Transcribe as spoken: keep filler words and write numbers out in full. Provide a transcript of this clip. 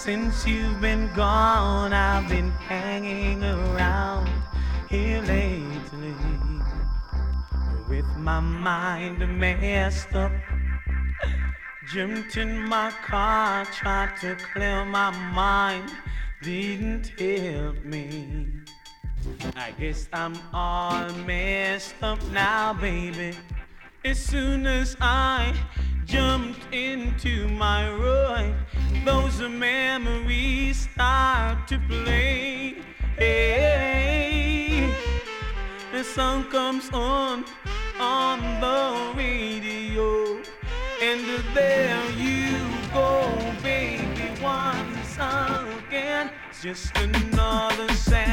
since you've been gone, I've been hanging around here lately with my mind messed up. Jumped in my car, tried to clear my mind, didn't help me. I guess I'm all messed up now, baby. As soon as I jumped into my ride, those memories start to play. Hey, the song comes on on the radio, and there you go, baby, once again. It's just another sad